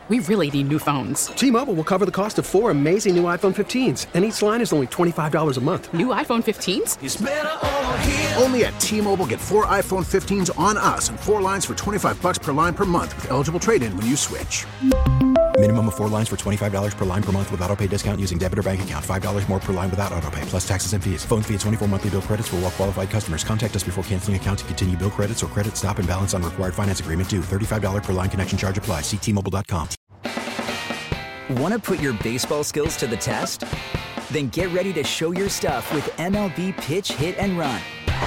We really need new phones. T-Mobile will cover the cost of 4 amazing new iPhone 15s, and each line is only $25 a month. New iPhone 15s? It's better over here. Only at T-Mobile, get 4 iPhone 15s on us and 4 lines for $25 per line per month with eligible trade-in when you switch. Minimum of 4 lines for $25 per line per month with autopay discount using debit or bank account. $5 more per line without autopay, plus taxes and fees. Phone fee at 24 monthly bill credits for well-qualified customers. Contact us before canceling account to continue bill credits or credit stop and balance on required finance agreement due. $35 per line connection charge applies. See T-Mobile.com. Want to put your baseball skills to the test? Then get ready to show your stuff with MLB Pitch, Hit, and Run.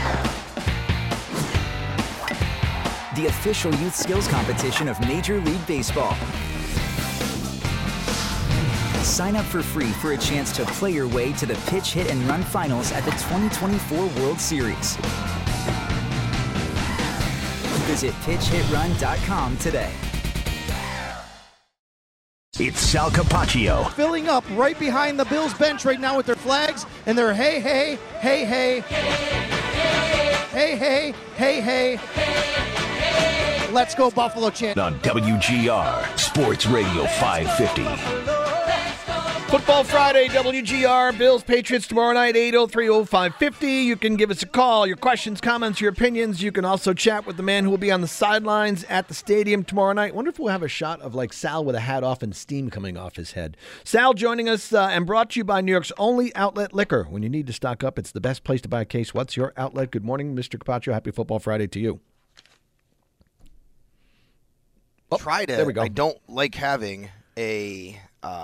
The official youth skills competition of Major League Baseball. Sign up for free for a chance to play your way to the Pitch, Hit, and Run finals at the 2024 World Series. Visit pitchhitrun.com today. It's Sal Capaccio. Filling up right behind the Bills bench right now with their flags and their hey, hey, hey, hey. Hey, hey, hey, hey. Let's go Buffalo chant. On WGR, Sports Radio 550. Football Friday, WGR, Bills, Patriots tomorrow night, 803-0550. You can give us a call, your questions, comments, your opinions. You can also chat with the man who will be on the sidelines at the stadium tomorrow night. Wonder if we'll have a shot of like Sal with a hat off and steam coming off his head. Sal joining us and brought to you by New York's only outlet liquor. When you need to stock up, it's the best place to buy a case. What's your outlet? Good morning, Mr. Capaccio. Happy Football Friday to you. Oh, tried it. There we go. I don't like having a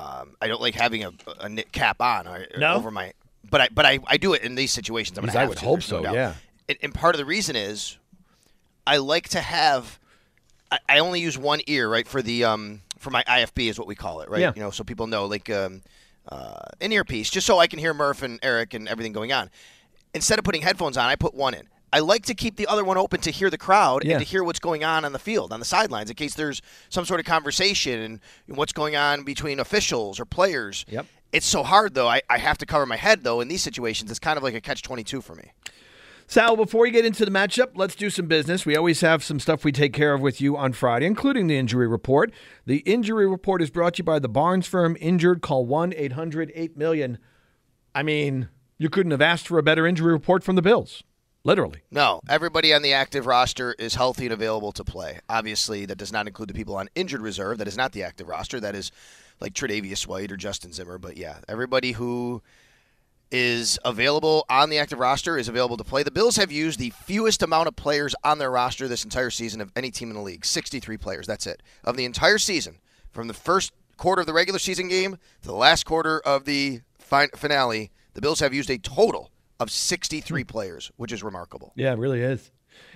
cap on over my. But I do it in these situations. I would hope so. Yeah. And part of the reason is, I like to have. I only use one ear, right, for the for my IFB is what we call it, right? Yeah. You know, so people know like an earpiece, just so I can hear Murph and Eric and everything going on. Instead of putting headphones on, I put one in. I like to keep the other one open to hear the crowd and to hear what's going on the field, on the sidelines, in case there's some sort of conversation and what's going on between officials or players. Yep. It's so hard, though. I have to cover my head, though, in these situations. It's kind of like a catch-22 for me. Sal, before we get into the matchup, let's do some business. We always have some stuff we take care of with you on Friday, including the injury report. The injury report is brought to you by the Barnes Firm. Injured, call 1-800-8-MILLION. I mean, you couldn't have asked for a better injury report from the Bills. Literally. No, everybody on the active roster is healthy and available to play. Obviously, that does not include the people on injured reserve. That is not the active roster. That is like Tre'Davious White or Justin Zimmer. But, yeah, everybody who is available on the active roster is available to play. The Bills have used the fewest amount of players on their roster this entire season of any team in the league. 63 players. That's it. Of the entire season, from the first quarter of the regular season game to the last quarter of the finale, the Bills have used a total of 63 players, which is remarkable. Yeah, it really is.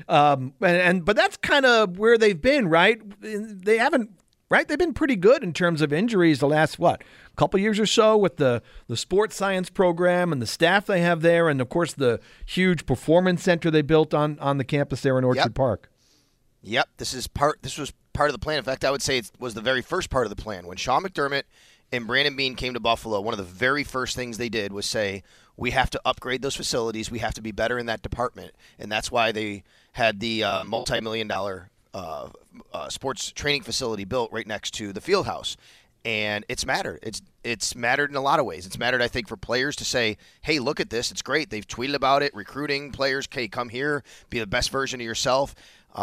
But that's kind of where they've been, right? They haven't, right? They've been pretty good in terms of injuries the last, couple years or so with the sports science program and the staff they have there, and, of course, the huge performance center they built on the campus there in Orchard Park. Yep, this was part of the plan. In fact, I would say it was the very first part of the plan. When Sean McDermott and Brandon Beane came to Buffalo, one of the very first things they did was say, we have to upgrade those facilities. We have to be better in that department. And that's why they had the multi-million-dollar sports training facility built right next to the field house. And it's mattered. It's mattered in a lot of ways. It's mattered, I think, for players to say, hey, look at this. It's great. They've tweeted about it, recruiting players. Okay, come here, be the best version of yourself.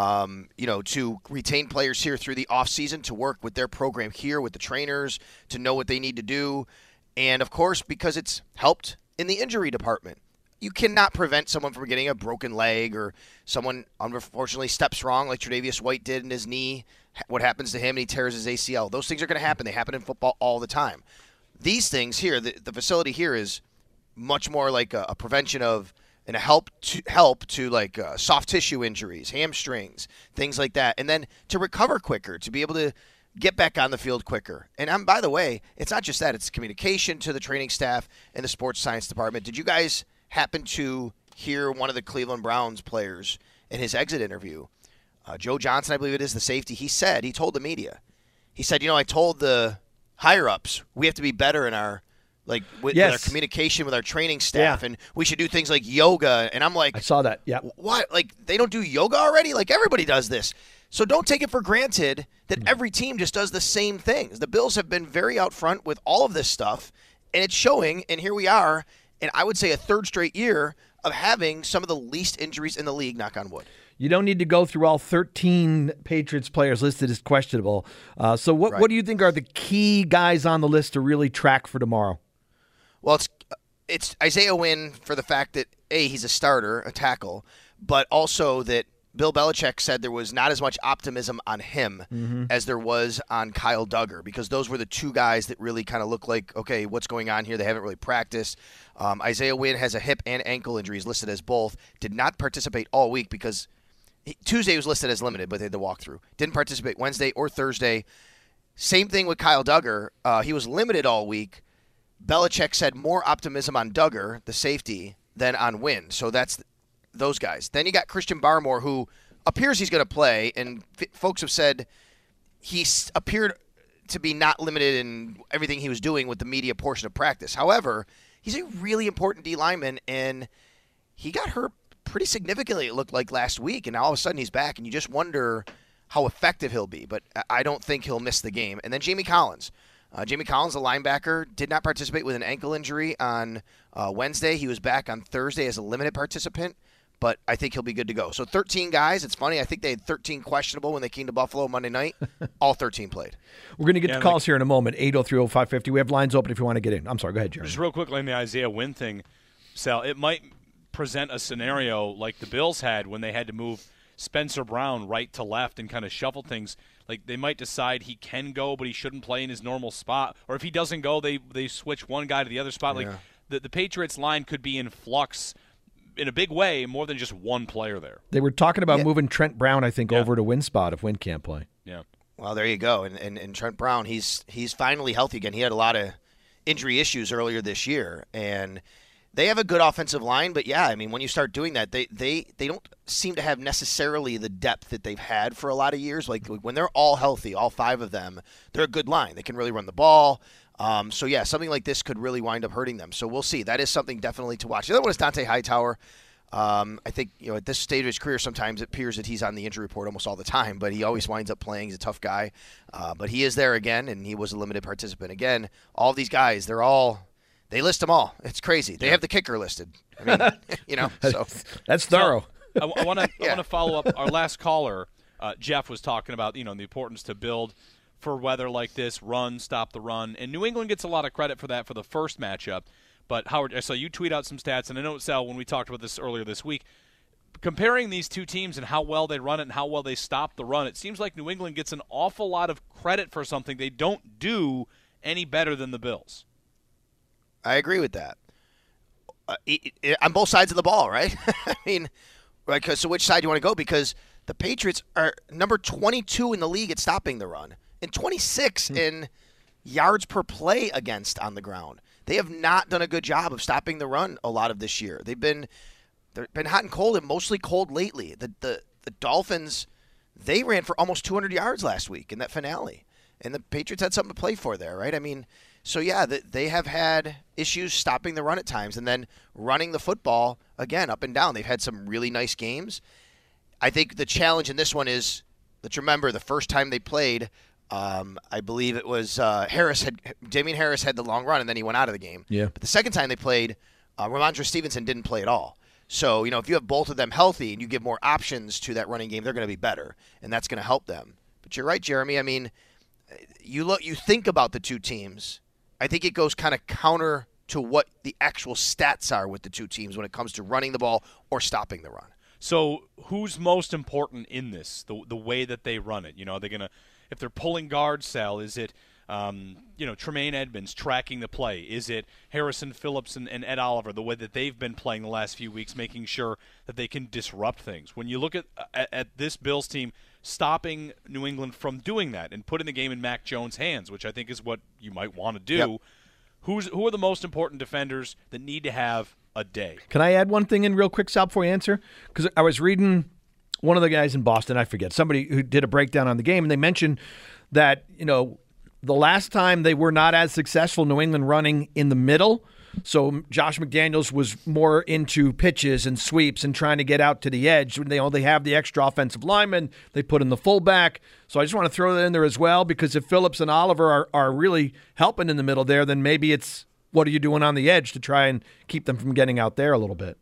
To retain players here through the offseason, to work with their program here with the trainers, to know what they need to do. And, of course, because it's helped in the injury department. You cannot prevent someone from getting a broken leg or someone, unfortunately, steps wrong like Tre'Davious White did in his knee. What happens to him and he tears his ACL. Those things are going to happen. They happen in football all the time. These things here, the facility here is much more like a prevention of and a help to like soft tissue injuries, hamstrings, things like that. And then to recover quicker, to be able to get back on the field quicker. And by the way, it's not just that. It's communication to the training staff and the sports science department. Did you guys happen to hear one of the Cleveland Browns players in his exit interview? Joe Johnson, I believe it is, the safety. He told the media, he said, I told the higher-ups we have to be better in our like with Yes. our communication with our training staff, and we should do things like yoga. And I'm like, I saw that. Yeah. what? Like, they don't do yoga already? Like, everybody does this. So don't take it for granted that every team just does the same things. The Bills have been very out front with all of this stuff, and it's showing, and here we are, and I would say a third straight year of having some of the least injuries in the league, knock on wood. You don't need to go through all 13 Patriots players listed as questionable. So what do you think are the key guys on the list to really track for tomorrow? Well, it's Isaiah Wynn for the fact that, A, he's a starter, a tackle, but also that Bill Belichick said there was not as much optimism on him as there was on Kyle Duggar, because those were the two guys that really kind of look like, okay, what's going on here? They haven't really practiced. Isaiah Wynn has a hip and ankle injuries listed as both. Did not participate all week because Tuesday was listed as limited, but they had to walk through. Didn't participate Wednesday or Thursday. Same thing with Kyle Duggar. He was limited all week. Belichick said more optimism on Duggar, the safety, than on Wynn. So that's those guys. Then you got Christian Barmore, who appears he's going to play, and folks have said he appeared to be not limited in everything he was doing with the media portion of practice. However, he's a really important D lineman, and he got hurt pretty significantly, it looked like, last week, and now all of a sudden he's back, and you just wonder how effective he'll be. But I don't think he'll miss the game. And then Jamie Collins. Jamie Collins, the linebacker, did not participate with an ankle injury on Wednesday. He was back on Thursday as a limited participant, but I think he'll be good to go. So 13 guys. It's funny. I think they had 13 questionable when they came to Buffalo Monday night. All 13 played. We're going to get to calls here in a moment, 803-0550. We have lines open if you want to get in. I'm sorry. Go ahead, Jeremy. Just real quickly on the Isaiah Wynn thing, Sal, it might present a scenario like the Bills had when they had to move Spencer Brown right to left and kind of shuffle things. Like, they might decide he can go, but he shouldn't play in his normal spot. Or if he doesn't go, they switch one guy to the other spot. Yeah. Like, the Patriots line could be in flux in a big way, more than just one player there. They were talking about moving Trent Brown, I think, over to Wynn spot if Wynn can't play. Yeah. Well, there you go. And Trent Brown, he's finally healthy again. He had a lot of injury issues earlier this year, and they have a good offensive line. But yeah, I mean, when you start doing that, they don't seem to have necessarily the depth that they've had for a lot of years. Like, when they're all healthy, all five of them, they're a good line. They can really run the ball. So yeah, something like this could really wind up hurting them. So we'll see. That is something definitely to watch. The other one is Dante Hightower. I think, at this stage of his career, sometimes it appears that he's on the injury report almost all the time, but he always winds up playing. He's a tough guy. But he is there again, and he was a limited participant. Again, all these guys, they list them all. It's crazy. They have the kicker listed. I mean, so that's thorough. So, I want to follow up. Our last caller, Jeff, was talking about, the importance to build for weather like this, run, stop the run. And New England gets a lot of credit for that for the first matchup. But, Howard, I saw you tweet out some stats, and I know, Sal, when we talked about this earlier this week, comparing these two teams and how well they run it and how well they stop the run, it seems like New England gets an awful lot of credit for something they don't do any better than the Bills. I agree with that. On both sides of the ball, right? I mean, right, so which side do you want to go? Because the Patriots are number 22 in the league at stopping the run and 26 in yards per play against on the ground. They have not done a good job of stopping the run a lot of this year. They've been hot and cold, and mostly cold lately. The Dolphins, they ran for almost 200 yards last week in that finale, and the Patriots had something to play for there, right? I mean, so yeah, they have had issues stopping the run at times, and then running the football again up and down. They've had some really nice games. I think the challenge in this one is, let's remember the first time they played. I believe it was Damian Harris had the long run, and then he went out of the game. Yeah. But the second time they played, Ramondre Stevenson didn't play at all. So, if you have both of them healthy and you give more options to that running game, they're going to be better, and that's going to help them. But you're right, Jeremy. I mean, you think about the two teams. I think it goes kind of counter to what the actual stats are with the two teams when it comes to running the ball or stopping the run. So who's most important in this, the way that they run it? Are they going to, if they're pulling guard, Sal, is it, Tremaine Edmonds tracking the play? Is it Harrison Phillips and Ed Oliver, the way that they've been playing the last few weeks, making sure that they can disrupt things? When you look at this Bills team stopping New England from doing that and putting the game in Mac Jones' hands, which I think is what you might want to do, yep. Who are the most important defenders that need to have a day? Can I add one thing in real quick, Sal, before you answer? Because I was reading one of the guys in Boston, I forget, somebody who did a breakdown on the game, and they mentioned that, the last time they were not as successful, New England running in the middle. So Josh McDaniels was more into pitches and sweeps and trying to get out to the edge. When they have the extra offensive lineman, they put in the fullback. So I just want to throw that in there as well, because if Phillips and Oliver are really helping in the middle there, then maybe it's what are you doing on the edge to try and keep them from getting out there a little bit.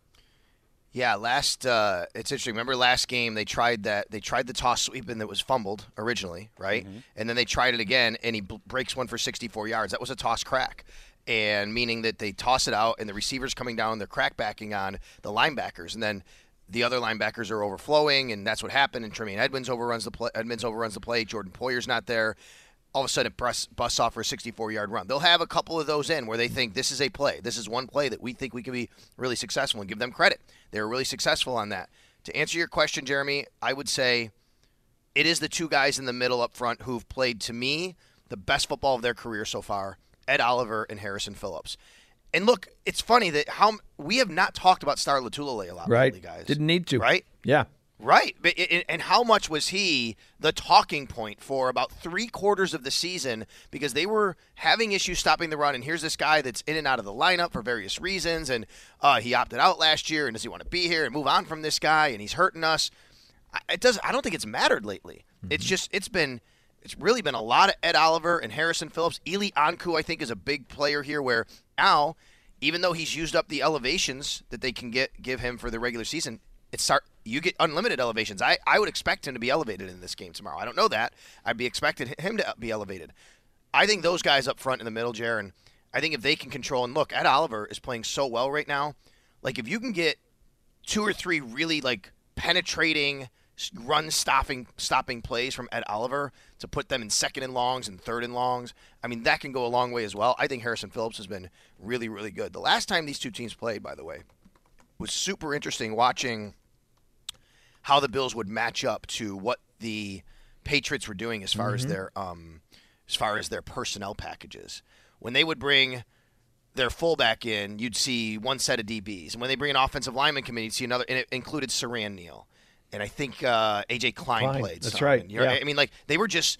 Yeah, it's interesting. Remember last game they tried the toss sweep and that was fumbled originally, right? Mm-hmm. And then they tried it again and he breaks one for 64 yards. That was a toss crack. And meaning that they toss it out and the receivers coming down, they're crack backing on the linebackers, and then the other linebackers are overflowing, and that's what happened. And Tremaine Edmonds overruns the play. Jordan Poyer's not there. All of a sudden, it busts off for a 64-yard run. They'll have a couple of those in where they think this is a play. This is one play that we think we can be really successful, and give them credit. They were really successful on that. To answer your question, Jeremy, I would say it is the two guys in the middle up front who've played, to me, the best football of their career so far. Ed Oliver and Harrison Phillips. And look, it's funny that how we have not talked about Star Lotulelei a lot lately, guys. Didn't need to. Right? Yeah. Right. And how much was he the talking point for about 3/4 of the season, because they were having issues stopping the run, and here's this guy that's in and out of the lineup for various reasons, and he opted out last year, and does he want to be here and move on from this guy, and he's hurting us. I don't think it's mattered lately. Mm-hmm. It's really been a lot of Ed Oliver and Harrison Phillips. Eli Anku, I think, is a big player here where now, even though he's used up the elevations that they can give him for the regular season, you get unlimited elevations. I would expect him to be elevated in this game tomorrow. I don't know that. I'd be expecting him to be elevated. I think those guys up front in the middle, Jaron, I think if they can control, and look, Ed Oliver is playing so well right now. Like, if you can get 2 or 3 really, like, penetrating run-stopping plays from Ed Oliver to put them in 2nd and longs and 3rd and longs, I mean, that can go a long way as well. I think Harrison Phillips has been really, really good. The last time these two teams played, by the way, was super interesting watching how the Bills would match up to what the Patriots were doing as far as their personnel packages. When they would bring their fullback in, you'd see one set of DBs. And when they bring an offensive lineman committee, you'd see another, and it included Saran Neal. And I think A.J. Klein played. That's right. Yeah. I mean, like, they were just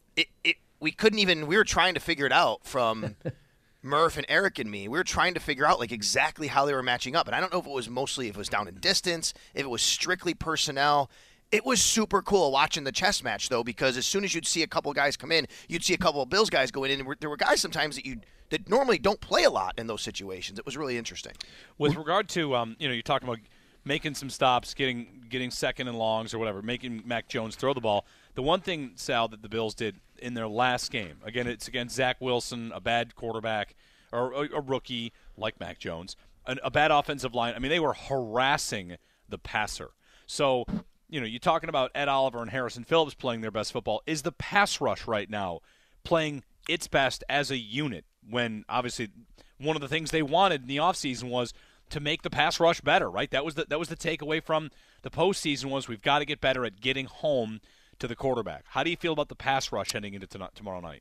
we couldn't even – we were trying to figure it out from Murph and Eric and me. We were trying to figure out, like, exactly how they were matching up. And I don't know if it was down in distance, if it was strictly personnel. It was super cool watching the chess match, though, because as soon as you'd see a couple guys come in, you'd see a couple of Bills guys go in, and there were guys sometimes that normally don't play a lot in those situations. It was really interesting. With regard to, you're talking about making some stops, getting 2nd and longs or whatever, making Mac Jones throw the ball. The one thing, Sal, that the Bills did in their last game, again, it's against Zach Wilson, a bad quarterback, or a rookie like Mac Jones, a bad offensive line. I mean, they were harassing the passer. So, you're talking about Ed Oliver and Harrison Phillips playing their best football. Is the pass rush right now playing its best as a unit, when obviously one of the things they wanted in the offseason was to make the pass rush better, right? That was the takeaway from the postseason, was we've got to get better at getting home to the quarterback. How do you feel about the pass rush heading into tomorrow night?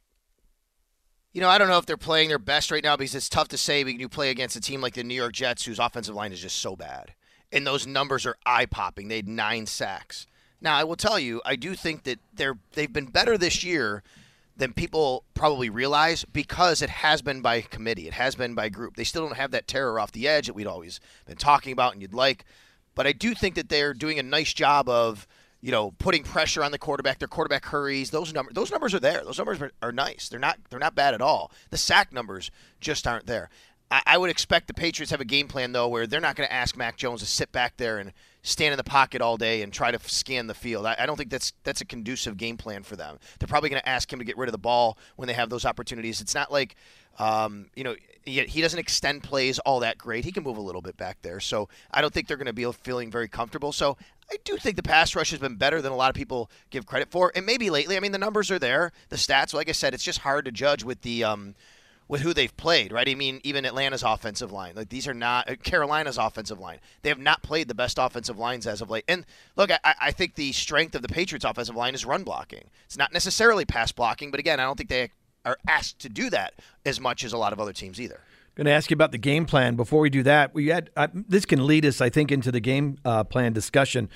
I don't know if they're playing their best right now, because it's tough to say when you play against a team like the New York Jets, whose offensive line is just so bad. And those numbers are eye-popping. They had 9 sacks. Now, I will tell you, I do think that they've been better this year than people probably realize, because it has been by committee. It has been by group. They still don't have that terror off the edge that we'd always been talking about and you'd like. But I do think that they're doing a nice job of, putting pressure on the quarterback. Their quarterback hurries. Those numbers are there. Those numbers are nice. They're not bad at all. The sack numbers just aren't there. I would expect the Patriots have a game plan, though, where they're not going to ask Mac Jones to sit back there and stand in the pocket all day and try to scan the field. I don't think that's a conducive game plan for them. They're probably going to ask him to get rid of the ball when they have those opportunities. It's not like, he doesn't extend plays all that great. He can move a little bit back there. So I don't think they're going to be feeling very comfortable. So I do think the pass rush has been better than a lot of people give credit for. And maybe lately, I mean, the numbers are there, the stats. Like I said, it's just hard to judge with the with who they've played, right? I mean, even Atlanta's offensive line. Like, these are not Carolina's offensive line. They have not played the best offensive lines as of late. And look, I think the strength of the Patriots offensive line is run blocking. It's not necessarily pass blocking, but again, I don't think they are asked to do that as much as a lot of other teams either. Going to ask you about the game plan. Before we do that, this can lead us, I think, into the game plan discussion.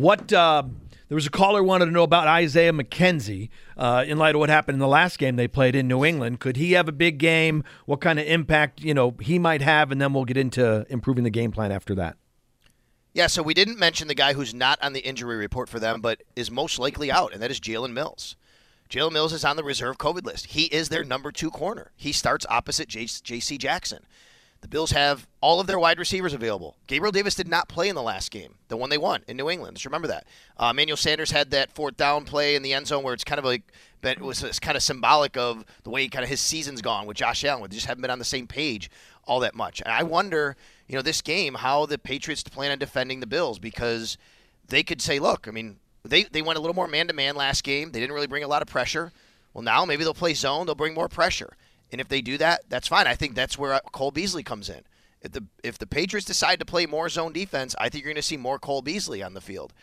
There was a caller wanted to know about Isaiah McKenzie in light of what happened in the last game they played in New England. Could he have a big game? What kind of impact he might have? And then we'll get into improving the game plan after that. Yeah, so we didn't mention the guy who's not on the injury report for them, but is most likely out, and that is Jalen Mills. Jalen Mills is on the reserve COVID list. He is their number 2 corner. He starts opposite J.C. Jackson. The Bills have all of their wide receivers available. Gabriel Davis did not play in the last game, the one they won in New England. Just remember that. Emmanuel Sanders had that 4th down play in the end zone where it's kind of like it was kind of symbolic of the way kind of his season's gone with Josh Allen. They just haven't been on the same page all that much. And I wonder, this game, how the Patriots plan on defending the Bills, because they could say, look, I mean, they went a little more man-to-man last game. They didn't really bring a lot of pressure. Well, now maybe they'll play zone. They'll bring more pressure. And if they do that, that's fine. I think that's where Cole Beasley comes in. If the Patriots decide to play more zone defense, I think you're going to see more Cole Beasley on the field.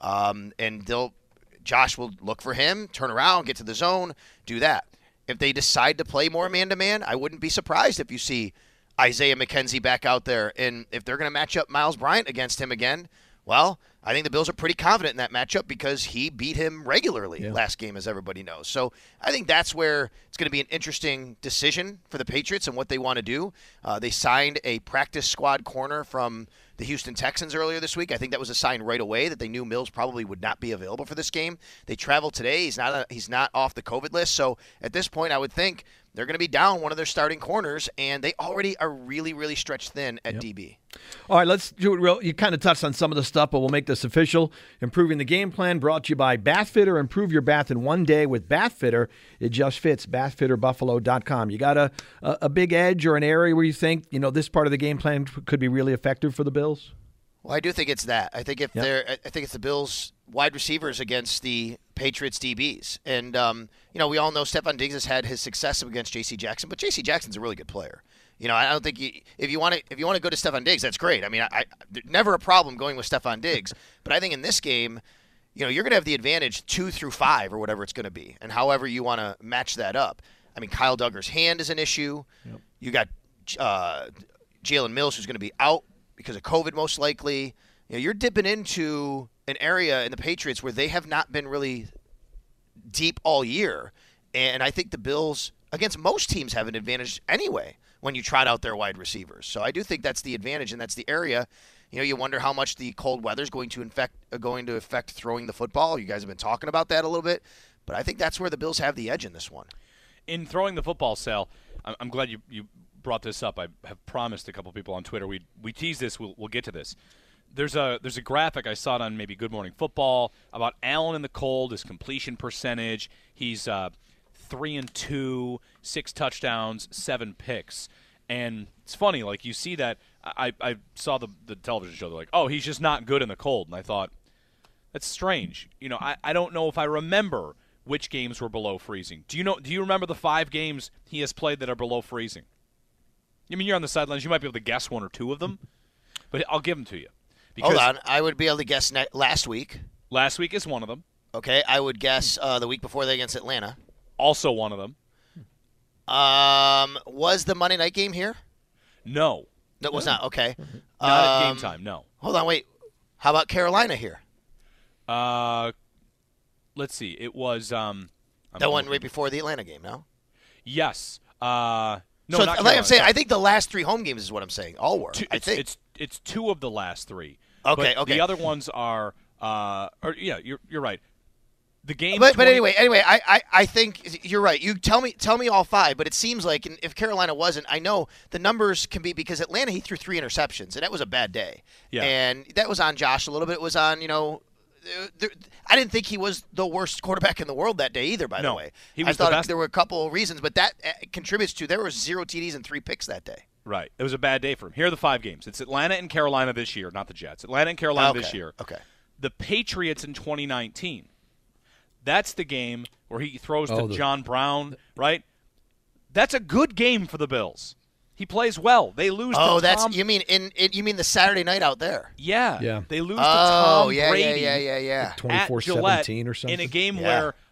And Josh will look for him, turn around, get to the zone, do that. If they decide to play more man-to-man, I wouldn't be surprised if you see Isaiah McKenzie back out there. And if they're going to match up Miles Bryant against him again, well, I think the Bills are pretty confident in that matchup because he beat him regularly last game, as everybody knows. So I think that's where it's going to be an interesting decision for the Patriots and what they want to do. They signed a practice squad corner from the Houston Texans earlier this week. I think that was a sign right away that they knew Mills probably would not be available for this game. They traveled today. He's not off the COVID list. So at this point, I would think they're going to be down one of their starting corners, and they already are really, really stretched thin at DB. All right, let's do it real. You kind of touched on some of the stuff, but we'll make this official. Improving the game plan brought to you by Bath Fitter. Improve your bath in one day with Bath Fitter. It just fits. BathFitterBuffalo.com. You got a big edge or an area where you think this part of the game plan could be really effective for the Bills? Well, I do think it's that. I think I think it's the Bills' wide receivers against the Patriots DBs, and we all know Stephon Diggs has had his success against J.C. Jackson, but J.C. Jackson's a really good player. I don't think if you want to go to Stephon Diggs, that's great. I mean, I never a problem going with Stephon Diggs, but I think in this game, you're going to have the advantage 2 through 5 or whatever it's going to be, and however you want to match that up. I mean, Kyle Duggar's hand is an issue. Yep. You got Jalen Mills, who's going to be out because of COVID most likely. You're dipping into an area in the Patriots where they have not been really deep all year. And I think the Bills, against most teams, have an advantage anyway when you trot out their wide receivers. So I do think that's the advantage, and that's the area. You wonder how much the cold weather is going to affect throwing the football. You guys have been talking about that a little bit. But I think that's where the Bills have the edge in this one. In throwing the football, Sal, I'm glad you brought this up. I have promised a couple people on Twitter we tease this. We'll get to this. There's a graphic I saw it on maybe Good Morning Football about Allen in the cold, his completion percentage. He's 3-2, 6 touchdowns, 7 picks, and it's funny. Like you see that. I saw the television show. They're like, oh, he's just not good in the cold, and I thought that's strange. I don't know if I remember which games were below freezing. Do you remember the 5 games he has played that are below freezing? I mean, you're on the sidelines. You might be able to guess 1 or 2 of them, but I'll give them to you. Hold on. I would be able to guess last week. Last week is one of them. Okay. I would guess the week before that against Atlanta. Also one of them. Was the Monday night game here? No. That was not. Okay. Not at game time, no. Hold on. Wait. How about Carolina here? Let's see. It was that one right before the Atlanta game, no? Yes. No, so not like I'm saying, sorry. I think the last 3 home games is what I'm saying. All were. I think it's 2 of the last 3. Okay. But the other ones are. You're right. The game. But anyway, I think you're right. You tell me all 5, but it seems like if Carolina wasn't, I know the numbers can be because Atlanta he threw 3 interceptions and that was a bad day. Yeah. And that was on Josh a little bit. It was on I didn't think he was the worst quarterback in the world that day either. By the way, he was I thought the best. There were a couple of reasons, but that contributes to there were 0 TDs and 3 picks that day. Right. It was a bad day for him. Here are the 5 games. It's Atlanta and Carolina this year, not the Jets. Atlanta and Carolina this year. Okay. The Patriots in 2019. That's the game where he throws to John Brown, right? That's a good game for the Bills. He plays well. They lose to Tom. You mean you mean the Saturday night out there? Yeah. They lose to Tom Brady. Yeah. 24-17 or something. In a game where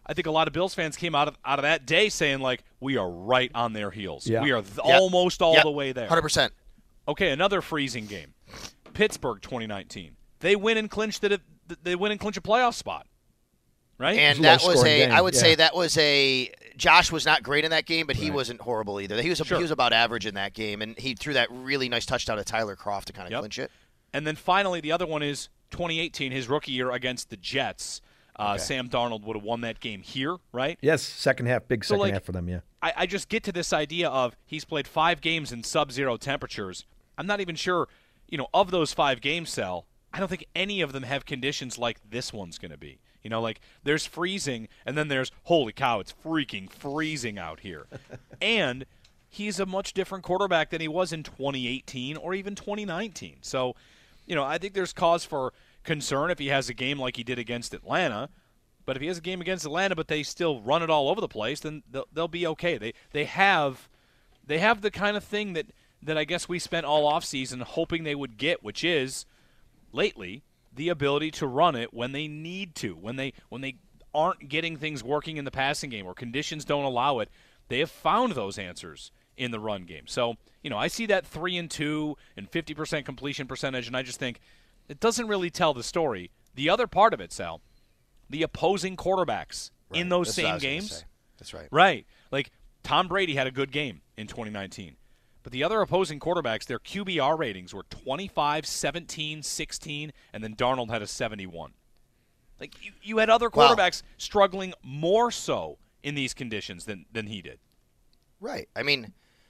I think a lot of Bills fans came out of that day saying, like, we are right on their heels. Yeah. We are almost all the way there. 100%. Okay, another freezing game. Pittsburgh 2019. They win and clinch a playoff spot. Right? And that was I would say that was Josh was not great in that game, but he wasn't horrible either. He was about average in that game, and he threw that really nice touchdown to Tyler Kroft to kind of clinch it. And then finally, the other one is 2018, his rookie year against the Jets. Sam Darnold would have won that game here, right? Yes, second half for them, yeah. I just get to this idea of he's played 5 games in sub-zero temperatures. I'm not even sure, of those 5 games, Sal, I don't think any of them have conditions like this one's going to be. Like there's freezing, and then there's, holy cow, it's freaking freezing out here. And he's a much different quarterback than he was in 2018 or even 2019. So, I think there's cause for concern if he has a game like he did against Atlanta. But if he has a game against Atlanta but they still run it all over the place, then they'll be okay. They have the kind of thing that I guess we spent all offseason hoping they would get, which is, lately, the ability to run it when they need to, when they aren't getting things working in the passing game or conditions don't allow it. They have found those answers in the run game. So, I see that 3-2 and 50% completion percentage, and I just think it doesn't really tell the story. The other part of it, Sal, the opposing quarterbacks in those same games. That's right. Right. Like Tom Brady had a good game in 2019. But the other opposing quarterbacks, their QBR ratings were 25, 17, 16, and then Darnold had a 71. Like you had other quarterbacks struggling more so in these conditions than he did. Right. I mean,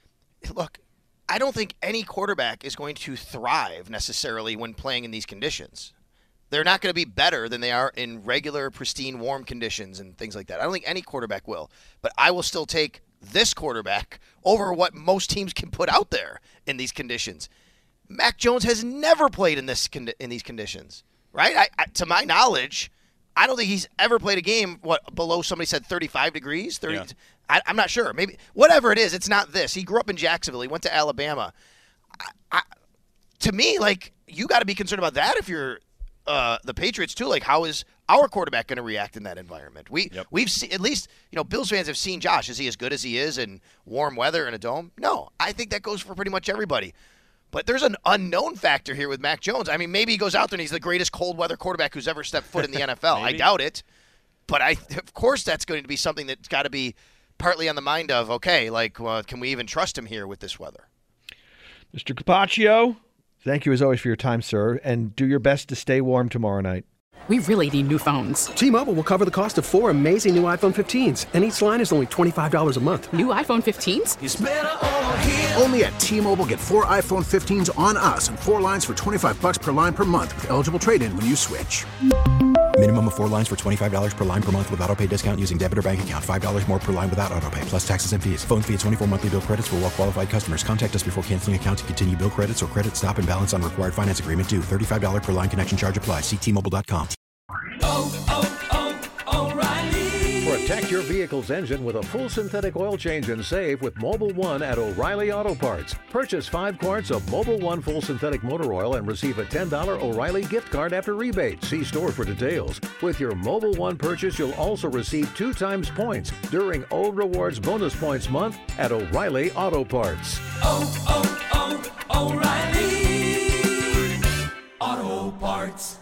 look, I don't think any quarterback is going to thrive necessarily when playing in these conditions. They're not going to be better than they are in regular, pristine, warm conditions and things like that. I don't think any quarterback will. But I will still take this quarterback over what most teams can put out there in these conditions. Mac Jones has never played in these conditions, right? To my knowledge, I don't think he's ever played a game below, somebody said 35 degrees. 30. Yeah. I'm not sure. Maybe whatever it is, it's not this. He grew up in Jacksonville. He went to Alabama. To me, like, you got to be concerned about that if you're the Patriots too. Like, how is our quarterback going to react in that environment? We've seen, at least, Bills fans have seen Josh. Is he as good as he is in warm weather in a dome? No, I think that goes for pretty much everybody. But there's an unknown factor here with Mac Jones. I mean, maybe he goes out there and he's the greatest cold weather quarterback who's ever stepped foot in the NFL. I doubt it. But of course that's going to be something that's got to be partly on the mind of, okay, like, can we even trust him here with this weather? Mr. Capaccio, thank you as always for your time, sir, and do your best to stay warm tomorrow night. We really need new phones. T-Mobile will cover the cost of 4 amazing new iPhone 15s, and each line is only $25 a month. New iPhone 15s? It's better over here. Only at T-Mobile, get 4 iPhone 15s on us and 4 lines for $25 per line per month with eligible trade-in when you switch. Minimum of 4 lines for $25 per line per month with autopay discount using debit or bank account. $5 more per line without autopay, plus taxes and fees. Phone fee at 24 monthly bill credits for well-qualified customers. Contact us before canceling account to continue bill credits or credit stop and balance on required finance agreement due. $35 per line connection charge applies. See T-Mobile.com. O'Reilly. Protect your vehicle's engine with a full synthetic oil change and save with Mobil 1 at O'Reilly Auto Parts. Purchase 5 quarts of Mobil 1 full synthetic motor oil and receive a $10 O'Reilly gift card after rebate. See store for details. With your Mobil 1 purchase, you'll also receive 2 times points during Old Rewards Bonus Points Month at O'Reilly Auto Parts. O'Reilly Auto Parts.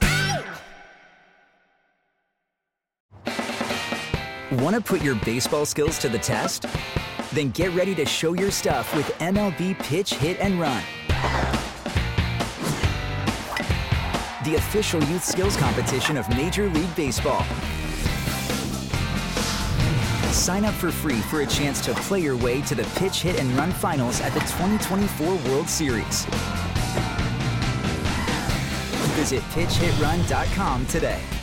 Want to put your baseball skills to the test? Then get ready to show your stuff with MLB Pitch, Hit, and Run. The official youth skills competition of Major League Baseball. Sign up for free for a chance to play your way to the Pitch, Hit, and Run finals at the 2024 World Series. Visit PitchHitRun.com today.